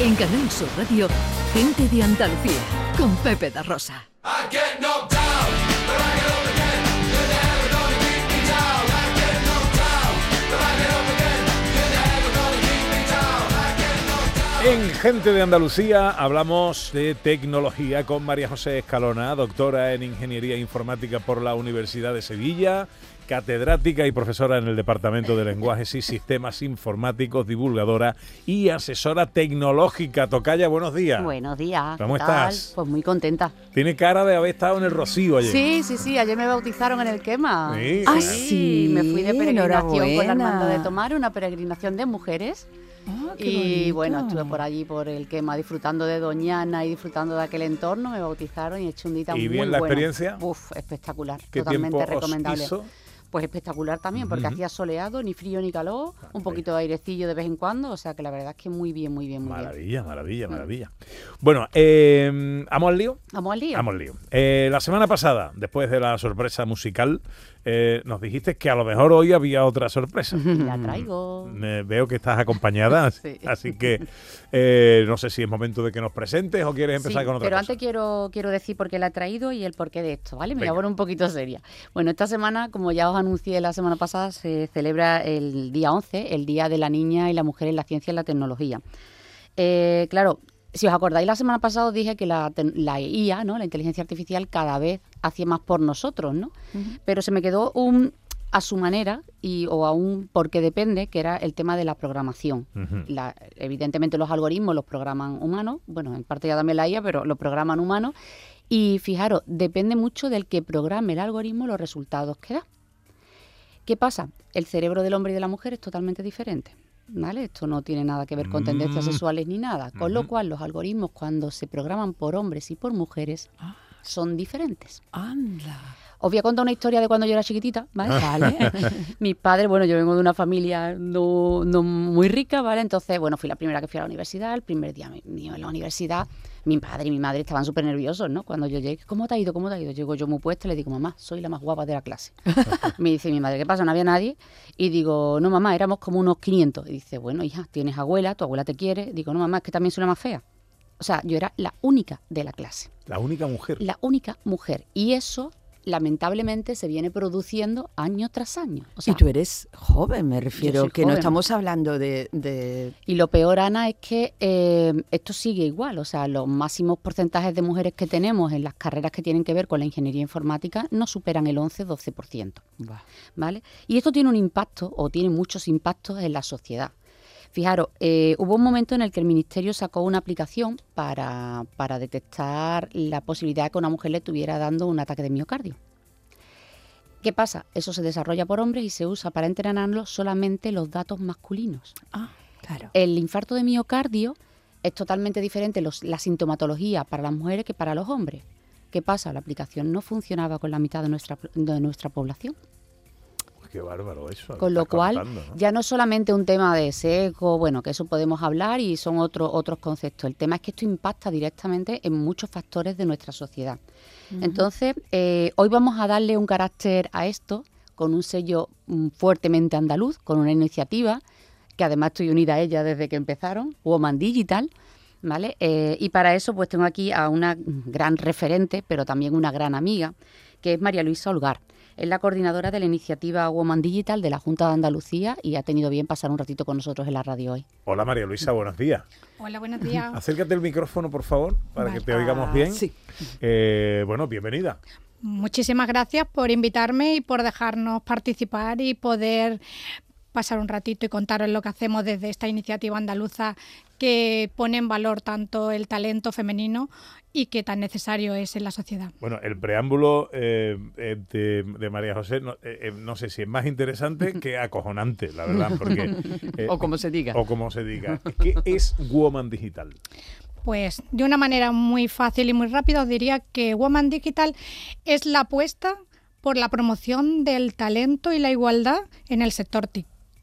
En Canal Sur Radio, Gente de Andalucía, con Pepe da Rosa. En Gente de Andalucía hablamos de tecnología con María José Escalona, doctora en Ingeniería Informática por la Universidad de Sevilla, catedrática y profesora en el Departamento de Lenguajes y Sistemas Informáticos, divulgadora y asesora tecnológica. Tocaya, buenos días. Buenos días. ¿Cómo estás? Pues muy contenta. Tiene cara de haber estado en el Rocío ayer. Sí, ayer me bautizaron en el Quema. Sí. Sí, me fui de peregrinación con Armando de Enhorabuena. Tomar, una peregrinación de mujeres. Qué Y bonito. bueno, estuve por allí, por el Quema, disfrutando de Doñana y disfrutando de aquel entorno. Me bautizaron y eché un día muy ¿Y bueno. bien la experiencia? Uf, espectacular. ¿Qué Totalmente tiempo os recomendable. hizo? Pues espectacular también, porque hacía soleado, ni frío ni calor, un poquito de airecillo de vez en cuando, o sea que la verdad es que muy bien, muy bien, muy bien. Maravilla. Bueno, ¿vamos al lío? Vamos al lío. Vamos al lío. La semana pasada, después de la sorpresa musical, nos dijiste que a lo mejor hoy había otra sorpresa. La traigo. Veo que estás acompañada, Sí. así que no sé si es momento de que nos presentes o quieres empezar Sí, con otra pero cosa. antes quiero decir por qué la he traído y el porqué de esto, ¿vale? Me voy Venga. a poner un poquito seria. Bueno, esta semana, como ya os anuncié la semana pasada, se celebra el día 11, el Día de la Niña y la Mujer en la Ciencia y la Tecnología. Claro, si os acordáis, la semana pasada os dije que la IA, ¿no? La inteligencia artificial, cada vez hacía más por nosotros, ¿no? Pero se me quedó a su manera o a un porque depende, que era el tema de la programación. Ujú. Evidentemente los algoritmos los programan humanos, bueno, en parte ya también la IA, pero los programan humanos. Y fijaros, depende mucho del que programe el algoritmo los resultados que da. ¿Qué pasa? El cerebro del hombre y de la mujer es totalmente diferente, ¿vale? Esto no tiene nada que ver con tendencias sexuales ni nada. Con lo cual, los algoritmos, cuando se programan por hombres y por mujeres, son diferentes. Anda. Os voy a contar una historia de cuando yo era chiquitita, ¿vale? Mis padres, bueno, yo vengo de una familia no muy rica, ¿vale? Entonces, bueno, fui la primera que fui a la universidad. El primer día mío en la universidad, mi padre y mi madre estaban súper nerviosos, ¿no? Cuando yo llegué, ¿cómo te ha ido? Llego yo muy puesta y le digo, mamá, soy la más guapa de la clase. Me dice mi madre, ¿qué pasa? No había nadie. Y digo, no, mamá, éramos como unos 500. Y dice, bueno, hija, tienes abuela, tu abuela te quiere. Digo, no, mamá, es que también soy la más fea. O sea, yo era la única de la clase. La única mujer. La única mujer. Y eso, lamentablemente, se viene produciendo año tras año. O sea, Y tú eres joven, me refiero, soy que no joven. estamos hablando de... y lo peor, Ana, es que esto sigue igual. O sea, los máximos porcentajes de mujeres que tenemos en las carreras que tienen que ver con la ingeniería informática no superan el 11-12%. Buah. ¿Vale? Y esto tiene un impacto, o tiene muchos impactos en la sociedad. Fijaros, hubo un momento en el que el Ministerio sacó una aplicación para detectar la posibilidad de que una mujer le estuviera dando un ataque de miocardio. ¿Qué pasa? Eso se desarrolla por hombres y se usa para entrenarlos solamente los datos masculinos. Ah, claro. El infarto de miocardio es totalmente diferente la sintomatología para las mujeres que para los hombres. ¿Qué pasa? La aplicación no funcionaba con la mitad de nuestra población. Qué bárbaro eso. Con lo estás cual, contando, ¿no? ya no es solamente un tema de sesgo, bueno, que eso podemos hablar y son otros conceptos. El tema es que esto impacta directamente en muchos factores de nuestra sociedad. Entonces, hoy vamos a darle un carácter a esto con un sello fuertemente andaluz, con una iniciativa que además estoy unida a ella desde que empezaron, Woman Digital, ¿vale? Y para eso pues tengo aquí a una gran referente, pero también una gran amiga, que es María Luisa Holgar. Es la coordinadora de la iniciativa Woman Digital de la Junta de Andalucía y ha tenido bien pasar un ratito con nosotros en la radio hoy. Hola María Luisa, buenos días. Hola, buenos días. Acércate el micrófono, por favor, para Vale. que te oigamos bien. Sí. Bueno, bienvenida. Muchísimas gracias por invitarme y por dejarnos participar y poder pasar un ratito y contaros lo que hacemos desde esta iniciativa andaluza que pone en valor tanto el talento femenino y que tan necesario es en la sociedad. Bueno, el preámbulo de María José, no sé si es más interesante que acojonante, la verdad, porque... O como se diga. O como se diga. ¿Qué es Woman Digital? Pues de una manera muy fácil y muy rápida os diría que Woman Digital es la apuesta por la promoción del talento y la igualdad en el sector TIC.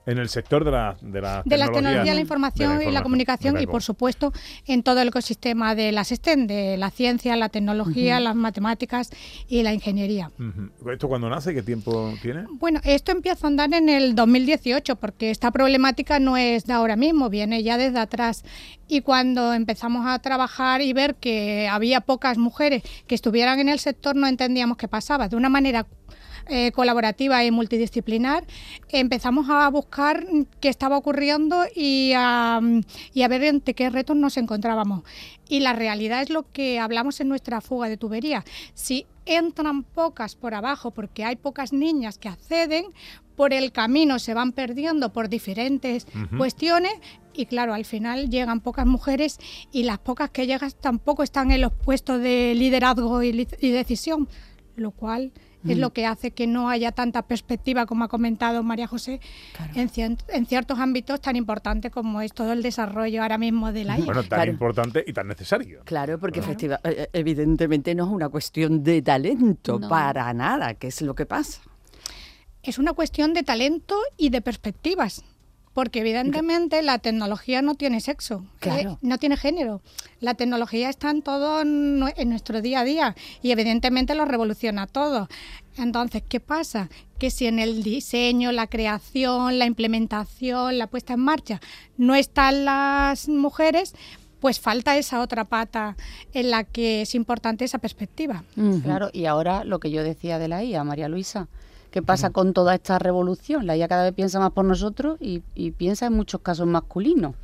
En el sector de la tecnología, la información y la comunicación y, por supuesto, en todo el ecosistema de las STEM, de la ciencia, la tecnología, las matemáticas y la ingeniería. ¿Esto cuándo nace? ¿Qué tiempo tiene? Bueno, esto empieza a andar en el 2018 porque esta problemática no es de ahora mismo, viene ya desde atrás. Y cuando empezamos a trabajar y ver que había pocas mujeres que estuvieran en el sector, no entendíamos qué pasaba. De una manera colaborativa y multidisciplinar, empezamos a buscar qué estaba ocurriendo y a ver ante qué retos nos encontrábamos. Y la realidad es lo que hablamos en nuestra fuga de tubería. Si entran pocas por abajo porque hay pocas niñas que acceden, por el camino se van perdiendo por diferentes cuestiones y claro, al final llegan pocas mujeres y las pocas que llegan tampoco están en los puestos de liderazgo y decisión, lo cual es lo que hace que no haya tanta perspectiva, como ha comentado María José, claro, en ciertos ámbitos tan importantes como es todo el desarrollo ahora mismo de la IA. Bueno, tan importante y tan necesario. Claro, porque evidentemente no es una cuestión de talento, para nada, que es lo que pasa. Es una cuestión de talento y de perspectivas. Porque evidentemente la tecnología no tiene sexo, claro, no tiene género. La tecnología está en todo en nuestro día a día y evidentemente lo revoluciona todo. Entonces, ¿qué pasa? Que si en el diseño, la creación, la implementación, la puesta en marcha no están las mujeres, pues falta esa otra pata en la que es importante esa perspectiva. Claro, y ahora lo que yo decía de la IA, María Luisa, ¿qué pasa con toda esta revolución? La IA cada vez piensa más por nosotros y piensa en muchos casos masculinos.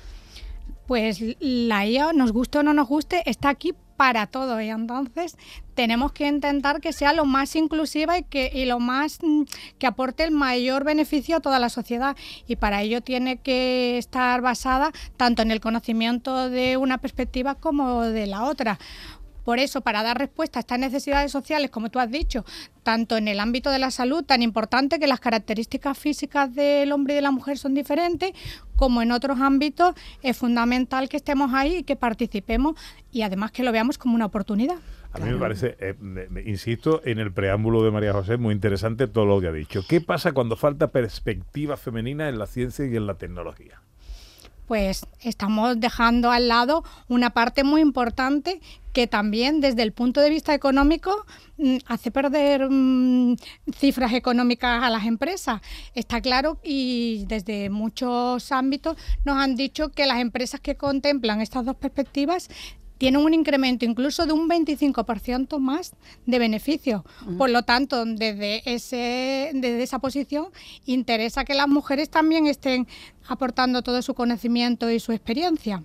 Pues la IA, nos guste o no nos guste, está aquí para todo y entonces tenemos que intentar que sea lo más inclusiva y lo más que aporte el mayor beneficio a toda la sociedad y para ello tiene que estar basada tanto en el conocimiento de una perspectiva como de la otra. Por eso, para dar respuesta a estas necesidades sociales, como tú has dicho, tanto en el ámbito de la salud, tan importante que las características físicas del hombre y de la mujer son diferentes, como en otros ámbitos, es fundamental que estemos ahí y que participemos y además que lo veamos como una oportunidad. A mí me parece, insisto, en el preámbulo de María José, muy interesante todo lo que ha dicho. ¿Qué pasa cuando falta perspectiva femenina en la ciencia y en la tecnología? Pues estamos dejando al lado una parte muy importante que también desde el punto de vista económico hace perder cifras económicas a las empresas. Está claro y desde muchos ámbitos nos han dicho que las empresas que contemplan estas dos perspectivas tienen un incremento incluso de un 25% más de beneficios. Por lo tanto, desde esa posición, interesa que las mujeres también estén aportando todo su conocimiento y su experiencia.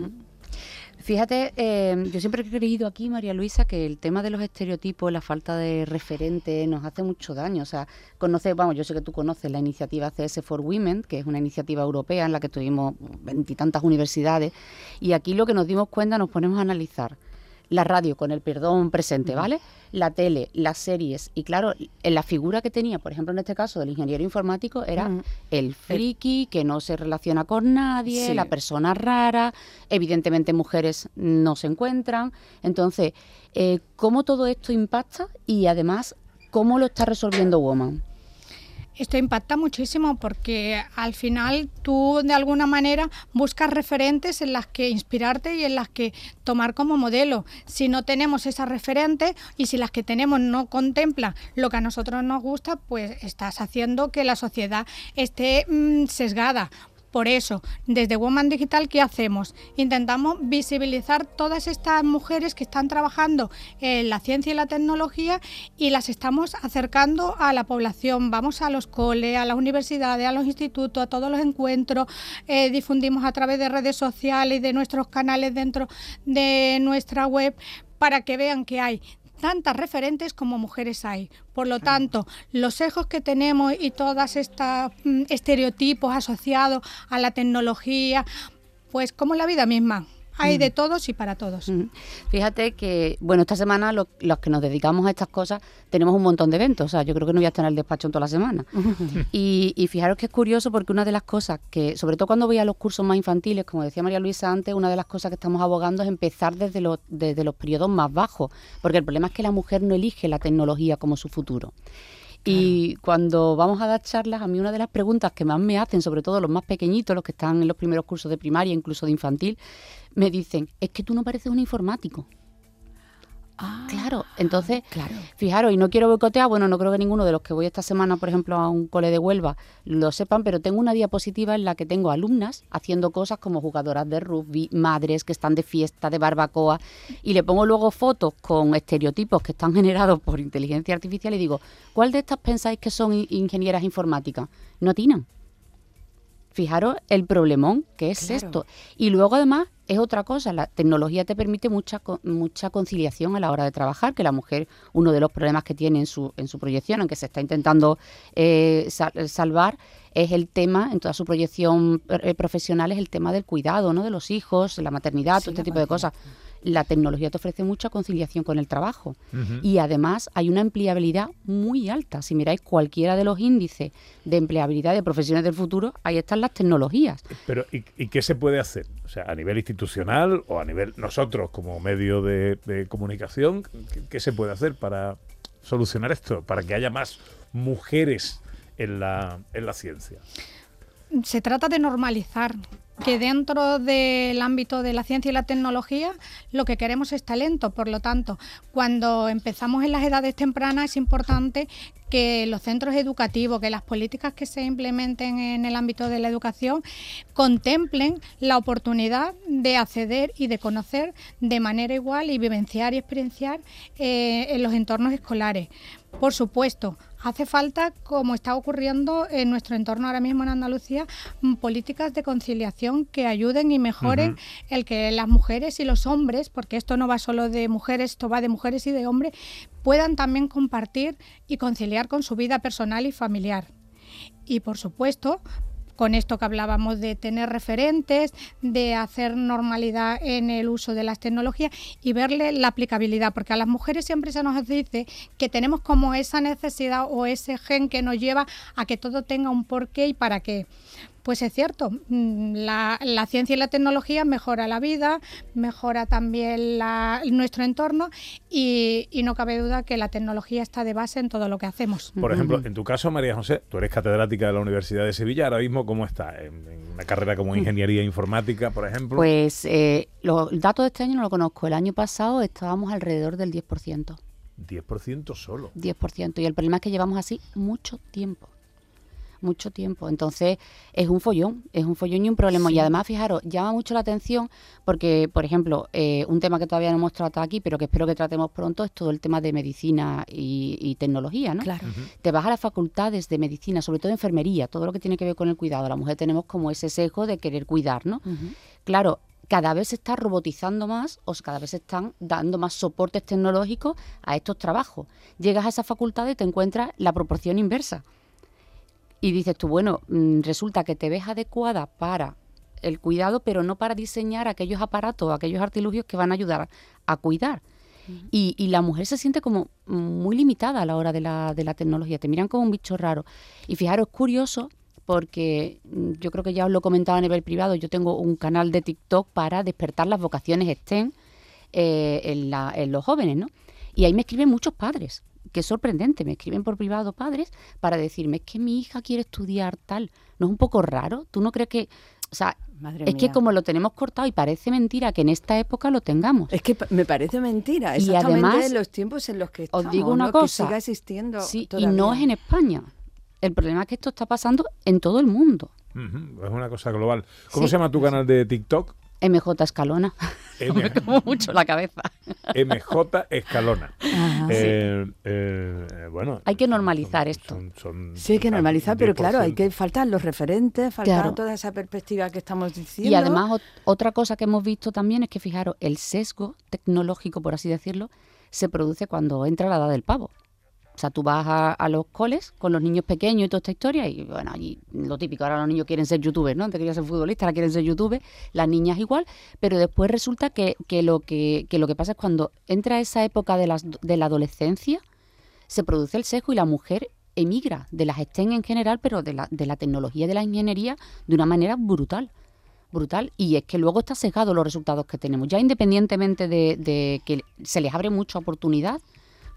Fíjate, yo siempre he creído aquí, María Luisa, que el tema de los estereotipos, la falta de referente, nos hace mucho daño. O sea, yo sé que tú conoces la iniciativa CS for Women, que es una iniciativa europea en la que tuvimos 20 y tantas universidades, y aquí lo que nos dimos cuenta, nos ponemos a analizar la radio con el perdón presente, ¿vale? La tele, las series, y claro, en la figura que tenía, por ejemplo, en este caso del ingeniero informático, era el friki que no se relaciona con nadie, la persona rara, evidentemente mujeres no se encuentran. Entonces, ¿cómo todo esto impacta y además cómo lo está resolviendo Woman? Esto impacta muchísimo porque al final tú de alguna manera buscas referentes en las que inspirarte y en las que tomar como modelo. Si no tenemos esas referentes y si las que tenemos no contemplan lo que a nosotros nos gusta, pues estás haciendo que la sociedad esté sesgada. Por eso, desde Woman Digital, ¿qué hacemos? Intentamos visibilizar todas estas mujeres que están trabajando en la ciencia y la tecnología y las estamos acercando a la población. Vamos a los coles, a las universidades, a los institutos, a todos los encuentros, difundimos a través de redes sociales y de nuestros canales dentro de nuestra web para que vean que hay tantas referentes como mujeres hay. Por lo tanto, los sesgos que tenemos y todos estos estereotipos asociados a la tecnología, pues como la vida misma. Hay de todos y para todos. Fíjate que, bueno, esta semana los que nos dedicamos a estas cosas tenemos un montón de eventos. O sea, yo creo que no voy a estar en el despacho en toda la semana. Y fijaros que es curioso porque una de las cosas que, sobre todo cuando voy a los cursos más infantiles, como decía María Luisa antes, una de las cosas que estamos abogando es empezar desde los periodos más bajos. Porque el problema es que la mujer no elige la tecnología como su futuro. Y cuando vamos a dar charlas, a mí una de las preguntas que más me hacen, sobre todo los más pequeñitos, los que están en los primeros cursos de primaria, incluso de infantil, me dicen, es que tú no pareces un informático. Claro, entonces, fijaros, y no quiero boicotear, bueno, no creo que ninguno de los que voy esta semana, por ejemplo, a un cole de Huelva, lo sepan, pero tengo una diapositiva en la que tengo alumnas haciendo cosas como jugadoras de rugby, madres que están de fiesta, de barbacoa, y le pongo luego fotos con estereotipos que están generados por inteligencia artificial y digo, ¿cuál de estas pensáis que son ingenieras informáticas? No atinan. Fijaros el problemón que es esto. Y luego además es otra cosa, la tecnología te permite mucha conciliación a la hora de trabajar, que la mujer, uno de los problemas que tiene en su proyección, aunque se está intentando salvar, es el tema, en toda su proyección profesional, es el tema del cuidado, ¿no? De los hijos, la maternidad, todo este tipo de cosas. La tecnología te ofrece mucha conciliación con el trabajo y además hay una empleabilidad muy alta. Si miráis cualquiera de los índices de empleabilidad de profesiones del futuro, ahí están las tecnologías. Pero ¿y qué se puede hacer? O sea, a nivel institucional o a nivel nosotros como medio de comunicación, ¿qué se puede hacer para solucionar esto? Para que haya más mujeres en la ciencia. Se trata de normalizar que dentro del ámbito de la ciencia y la tecnología lo que queremos es talento. Por lo tanto, cuando empezamos en las edades tempranas es importante que los centros educativos, que las políticas que se implementen en el ámbito de la educación contemplen la oportunidad de acceder y de conocer de manera igual y vivenciar y experienciar en los entornos escolares. Por supuesto, hace falta, como está ocurriendo en nuestro entorno ahora mismo en Andalucía, políticas de conciliación que ayuden y mejoren el que las mujeres y los hombres, porque esto no va solo de mujeres, esto va de mujeres y de hombres, puedan también compartir y conciliar con su vida personal y familiar. Y por supuesto, con esto que hablábamos de tener referentes, de hacer normalidad en el uso de las tecnologías y verle la aplicabilidad, porque a las mujeres siempre se nos dice que tenemos como esa necesidad o ese gen que nos lleva a que todo tenga un porqué y para qué. Pues es cierto, la ciencia y la tecnología mejora la vida, mejora también nuestro entorno y no cabe duda que la tecnología está de base en todo lo que hacemos. Por ejemplo, en tu caso, María José, tú eres catedrática de la Universidad de Sevilla, ahora mismo, ¿cómo estás? ¿En una carrera como ingeniería informática, por ejemplo? Pues los datos de este año no lo conozco, el año pasado estábamos alrededor del 10%. ¿10% solo? 10%, y el problema es que llevamos así mucho tiempo. Entonces es un follón y un problema. Sí. Y además, fijaros, llama mucho la atención porque, por ejemplo, un tema que todavía no hemos tratado aquí, pero que espero que tratemos pronto, es todo el tema de medicina y tecnología, ¿no? Claro. Te vas a las facultades de medicina, sobre todo enfermería, todo lo que tiene que ver con el cuidado. La mujer tenemos como ese sesgo de querer cuidar, ¿no? Claro, cada vez se está robotizando más o cada vez se están dando más soportes tecnológicos a estos trabajos. Llegas a esa facultad y te encuentras la proporción inversa. Y dices tú, bueno, resulta que te ves adecuada para el cuidado, pero no para diseñar aquellos aparatos, aquellos artilugios que van a ayudar a cuidar. Y la mujer se siente como muy limitada a la hora de la tecnología. Te miran como un bicho raro. Y fijaros, es curioso, porque yo creo que ya os lo he comentado a nivel privado, yo tengo un canal de TikTok para despertar las vocaciones STEM en los jóvenes, ¿no? Y ahí me escriben muchos padres. Que es sorprendente, me escriben por privado padres para decirme, es que mi hija quiere estudiar tal. ¿No es un poco raro? ¿Tú no crees que...? O sea, es que como lo tenemos cortado y parece mentira que en esta época lo tengamos. Es que me parece mentira, y exactamente además, en los tiempos en los que estamos. Os digo una cosa, que siga existiendo sí, todavía. Y no es en España. El problema es que esto está pasando en todo el mundo. Es una cosa global. ¿Cómo se llama tu canal de TikTok? MJ Escalona. Me como mucho la cabeza. MJ Escalona. Bueno, hay que normalizar esto. Sí, hay que normalizar, pero claro, faltan los referentes, falta toda esa perspectiva que estamos diciendo. Y además, otra cosa que hemos visto también es que, fijaros, el sesgo tecnológico, por así decirlo, se produce cuando entra la edad del pavo. O sea, tú vas a los coles con los niños pequeños y toda esta historia y, bueno, allí lo típico, ahora los niños quieren ser youtubers, ¿no? Antes querían ser futbolistas, ahora quieren ser youtubers, las niñas igual, pero después resulta que lo que pasa es cuando entra esa época de la adolescencia, se produce el sesgo y la mujer emigra de las STEM en general, pero de la tecnología y de la ingeniería de una manera brutal. Y es que luego está sesgado los resultados que tenemos, ya independientemente de que se les abre mucha oportunidad.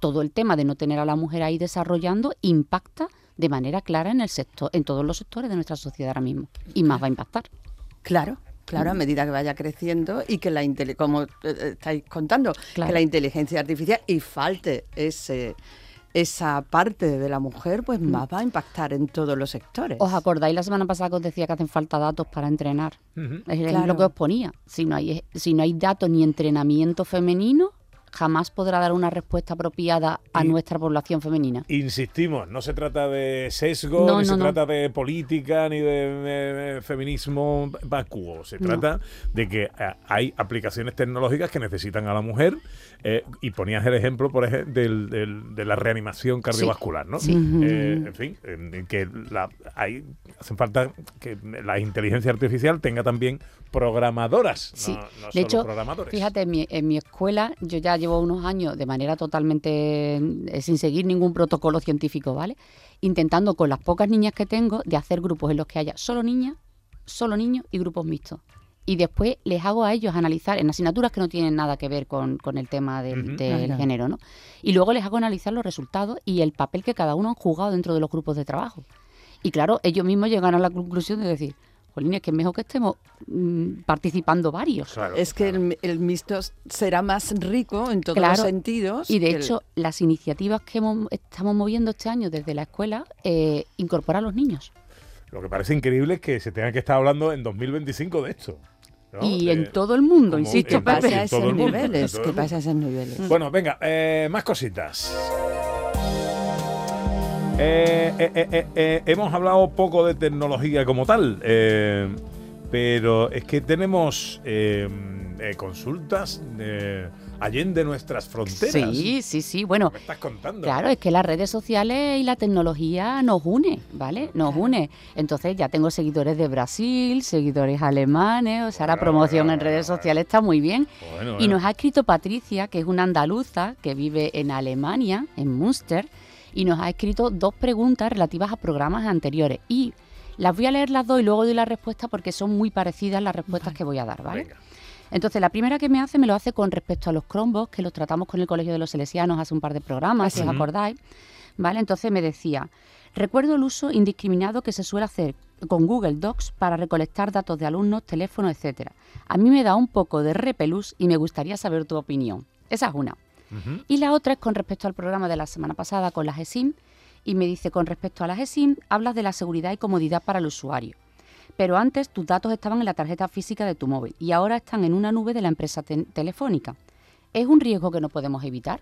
todo el tema de no tener a la mujer ahí desarrollando impacta de manera clara en el sector, en todos los sectores de nuestra sociedad ahora mismo. Y más va a impactar. Claro, a medida que vaya creciendo y que como estáis contando, Claro. que la inteligencia artificial y falte esa parte de la mujer, pues más va a impactar en todos los sectores. ¿Os acordáis la semana pasada que os decía que hacen falta datos para entrenar? Es Claro. lo que os ponía. Si no hay datos ni entrenamiento femenino, jamás podrá dar una respuesta apropiada a nuestra población femenina. Insistimos, no se trata de sesgo, No, ni se no. trata de política, ni de feminismo vacuo. Se trata de que hay aplicaciones tecnológicas que necesitan a la mujer, y ponías el ejemplo, por ejemplo, de la reanimación cardiovascular, ¿no? Sí. En fin, que hacen falta que la inteligencia artificial tenga también programadoras, Sí. no De solo hecho, programadores. fíjate, en mi escuela yo ya llevo unos años de manera totalmente sin seguir ningún protocolo científico, ¿vale? Intentando con las pocas niñas que tengo de hacer grupos en los que haya solo niñas, solo niños y grupos mixtos. Y después les hago a ellos analizar en asignaturas que no tienen nada que ver con el tema del Claro. género, ¿no? Y luego les hago analizar los resultados y el papel que cada uno han jugado dentro de los grupos de trabajo. Y claro, ellos mismos llegan a la conclusión de decir, jolín, es que es mejor que estemos participando varios. Claro, Es que claro. el mixto será más rico en todos Claro, los sentidos. Y de que hecho, las iniciativas que estamos moviendo este año desde la escuela, incorporar a los niños. Lo que parece increíble es que se tenga que estar hablando en 2025 de esto, ¿no? Y en todo el mundo, como insisto, ¿Qué en pasa Pepe. a en todo esos el mundo, niveles? en todo ¿Qué el pasa a esos niveles? Bueno, venga, más cositas. Hemos hablado poco de tecnología como tal, pero es que tenemos consultas allende nuestras fronteras. Sí. Bueno, ¿Qué me estás contando? claro, es que las redes sociales y la tecnología nos une, ¿vale? Nos une. Entonces ya tengo seguidores de Brasil, seguidores alemanes, o sea, la promoción en redes sociales está muy bien. Bueno, Y nos ha escrito Patricia, que es una andaluza que vive en Alemania, en Münster, y nos ha escrito 2 preguntas relativas a programas anteriores. Y las voy a leer las 2 y luego doy la respuesta porque son muy parecidas las respuestas que voy a dar, ¿vale? Venga. Entonces, la primera que me lo hace con respecto a los Chromebooks, que los tratamos con el Colegio de los Salesianos hace un par de programas, si os acordáis, ¿vale? Entonces me decía, recuerdo el uso indiscriminado que se suele hacer con Google Docs para recolectar datos de alumnos, teléfonos, etcétera. A mí me da un poco de repelús y me gustaría saber tu opinión. Esa es una. Y la otra es con respecto al programa de la semana pasada con las eSIM, y me dice, con respecto a las eSIM, hablas de la seguridad y comodidad para el usuario. Pero antes tus datos estaban en la tarjeta física de tu móvil y ahora están en una nube de la empresa telefónica. ¿Es un riesgo que no podemos evitar?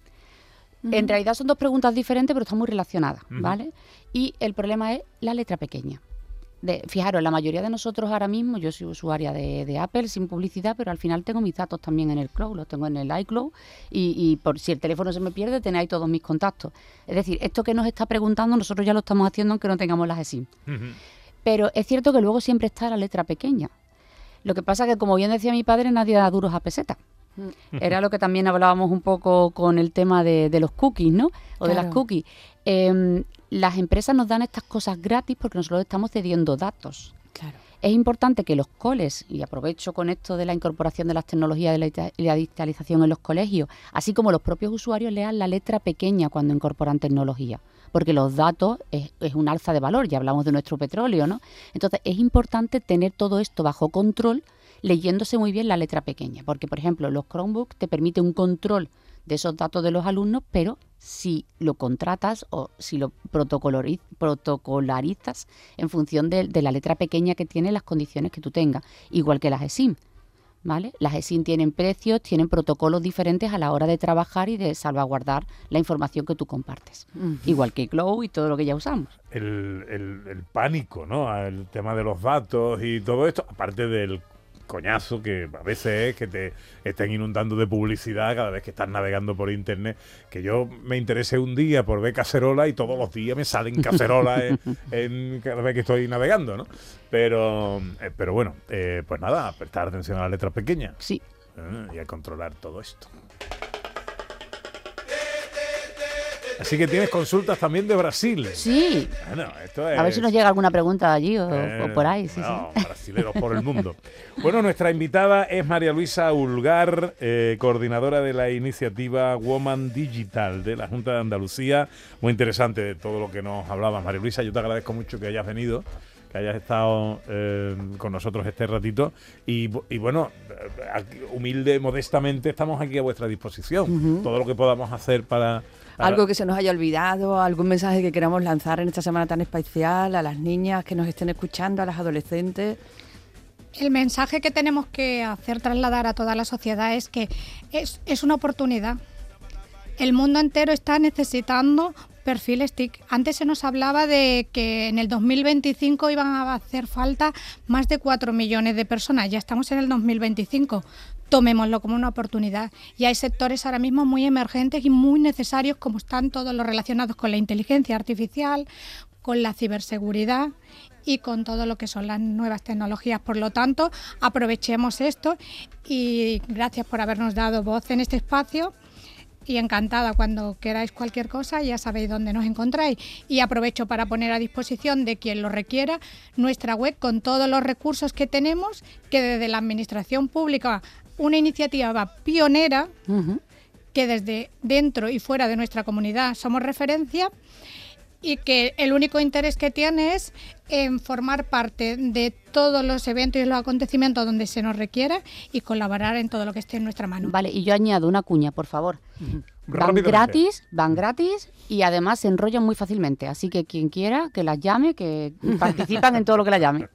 En realidad son 2 preguntas diferentes, pero están muy relacionadas, ¿vale? Y el problema es la letra pequeña. Fijaros, la mayoría de nosotros ahora mismo, yo soy usuaria de Apple sin publicidad, pero al final tengo mis datos también en el cloud, los tengo en el iCloud y por si el teléfono se me pierde, tenéis todos mis contactos. Es decir, esto que nos está preguntando, nosotros ya lo estamos haciendo aunque no tengamos las eSIM. Pero es cierto que luego siempre está la letra pequeña. Lo que pasa es que, como bien decía mi padre, nadie da duros a peseta. Era lo que también hablábamos un poco con el tema de los cookies, ¿no? O de las Claro. cookies. Las empresas nos dan estas cosas gratis porque nosotros estamos cediendo datos. Claro. Es importante que los coles, y aprovecho con esto de la incorporación de las tecnologías y la digitalización en los colegios, así como los propios usuarios lean la letra pequeña cuando incorporan tecnología, porque los datos es un alza de valor, ya hablamos de nuestro petróleo, ¿no? Entonces es importante tener todo esto bajo control, leyéndose muy bien la letra pequeña, porque por ejemplo los Chromebooks te permite un control de esos datos de los alumnos, pero si lo contratas o si lo protocolarizas en función de la letra pequeña que tiene, las condiciones que tú tengas, igual que las eSIM, ¿vale? Las eSIM tienen precios, tienen protocolos diferentes a la hora de trabajar y de salvaguardar la información que tú compartes, igual que Cloud y todo lo que ya usamos. El pánico, ¿no? El tema de los datos y todo esto, aparte del coñazo que a veces es que te estén inundando de publicidad cada vez que estás navegando por internet, que yo me interesé un día por ver cacerolas y todos los días me salen cacerolas en cada vez que estoy navegando, ¿no? Pero bueno, pues nada, prestar atención a las letras pequeñas Sí. y a controlar todo esto. Así que tienes consultas también de Brasil. Sí. Bueno, esto es... A ver si nos llega alguna pregunta allí o por ahí. Sí, no, sí. brasileros por el mundo. Bueno, nuestra invitada es María Luisa Ulgar, coordinadora de la iniciativa Woman Digital de la Junta de Andalucía. Muy interesante todo lo que nos hablabas, María Luisa. Yo te agradezco mucho que hayas venido, que hayas estado con nosotros este ratito y bueno, humilde, modestamente estamos aquí a vuestra disposición. Todo lo que podamos hacer para... Algo que se nos haya olvidado, algún mensaje que queramos lanzar en esta semana tan especial a las niñas que nos estén escuchando, a las adolescentes. El mensaje que tenemos que hacer trasladar a toda la sociedad es que es una oportunidad. El mundo entero está necesitando perfiles TIC. Antes se nos hablaba de que en el 2025 iban a hacer falta más de 4 millones de personas. Ya estamos en el 2025. Tomémoslo como una oportunidad. Y hay sectores ahora mismo muy emergentes y muy necesarios, como están todos los relacionados con la inteligencia artificial, con la ciberseguridad y con todo lo que son las nuevas tecnologías. Por lo tanto, aprovechemos esto y gracias por habernos dado voz en este espacio. Y encantada, cuando queráis cualquier cosa ya sabéis dónde nos encontráis. Y aprovecho para poner a disposición de quien lo requiera nuestra web con todos los recursos que tenemos, que desde la Administración Pública, una iniciativa pionera, que desde dentro y fuera de nuestra comunidad somos referencia, y que el único interés que tiene es en formar parte de todos los eventos y los acontecimientos donde se nos requiera y colaborar en todo lo que esté en nuestra mano. Vale, y yo añado una cuña, por favor. Van gratis y además se enrollan muy fácilmente, así que quien quiera que las llame, que participan en todo lo que las llame.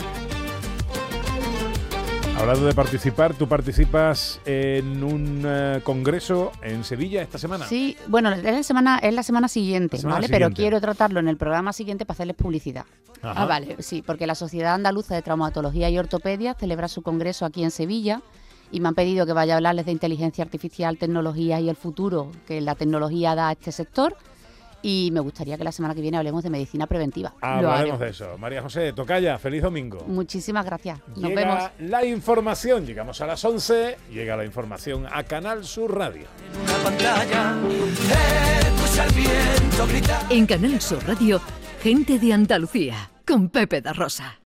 Hablando de participar, ¿tú participas en un congreso en Sevilla esta semana? Sí, bueno, es la semana siguiente, ¿vale? Pero quiero tratarlo en el programa siguiente para hacerles publicidad. Ajá. Vale. Sí, porque la Sociedad Andaluza de Traumatología y Ortopedia celebra su congreso aquí en Sevilla y me han pedido que vaya a hablarles de inteligencia artificial, tecnología y el futuro que la tecnología da a este sector. Y me gustaría que la semana que viene hablemos de medicina preventiva. Hablaremos de eso. María José, tocaya, feliz domingo. Muchísimas gracias. Nos Llega vemos. la información, llegamos a las 11, llega la información a Canal Sur Radio. En Canal Sur Radio, Gente de Andalucía, con Pepe da Rosa.